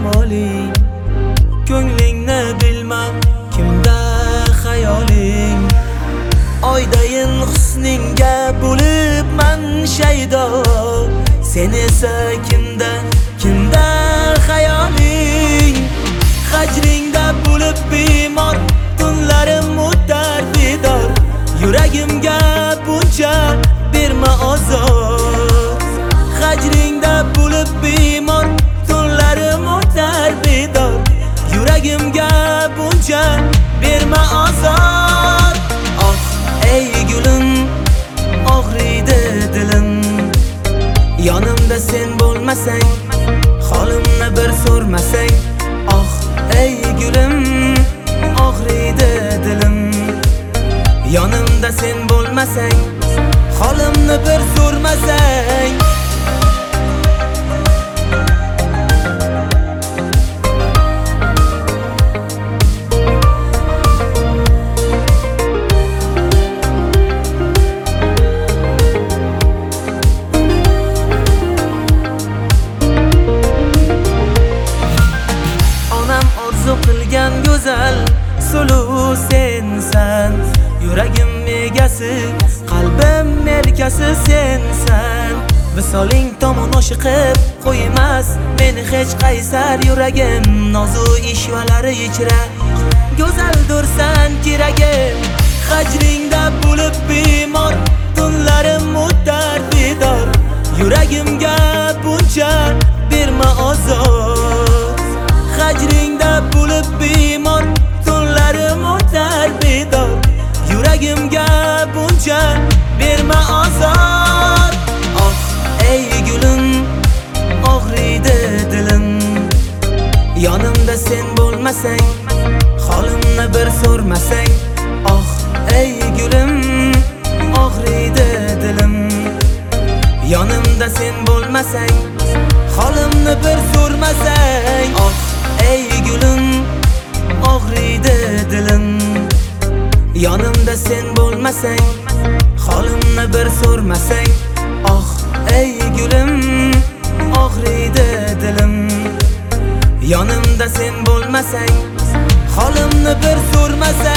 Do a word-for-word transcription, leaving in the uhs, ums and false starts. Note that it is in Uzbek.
jamoling, ko'nglingni bilmam kimda xayoling. Oydayin husningga bo'libman shaydo, sen esa kimda, kimda xayoling. Hajringda bo'lib bemor, tunlarim o'tar bedor, yuragimga buncha berma ozor. Hajringda bo'lib bemor, tunlarim o'tar bedor, yuragimga buncha berma ozor. Oh ey gulim, og'riydi dilim, yonimda sen bo'lmasang, holimni bir so'rmasang. Oh ey gulim, og'riydi dilim, yonimda sen bo'lmasang, holimni bir so'rmasang. Qilgan go'zal suluv sensan, yuragim egasi, qalbim merkasi sensan. Visoling tomon oshiqib qo'ymas meni hech qaysar yuragim. Nozu ishvalari ichra go'zaldursan keragim. Hajringda bo'lib bemor, tunlarim o'tar bedor, yuragimga buncha berma ozor. Hajringda bo'lib bemor, tunlarim o'tar bedor, yuragimga buncha berma ozor. Oh ey gulim, og'riydi dilim, yonimda sen bo'lmasang, holimni bir so'rmasang. Oh ey gulim, og'riydi dilim, yonimda sen bo'lmasang, holimni bir so'rmasang. Oh ey gulim, og'riydi dilim, yonimda sen bo'lmasang, holimni bir so'rmasang. Oh ey gulim, og'riydi dilim, yonimda sen bo'lmasang, holimni bir so'rmasang.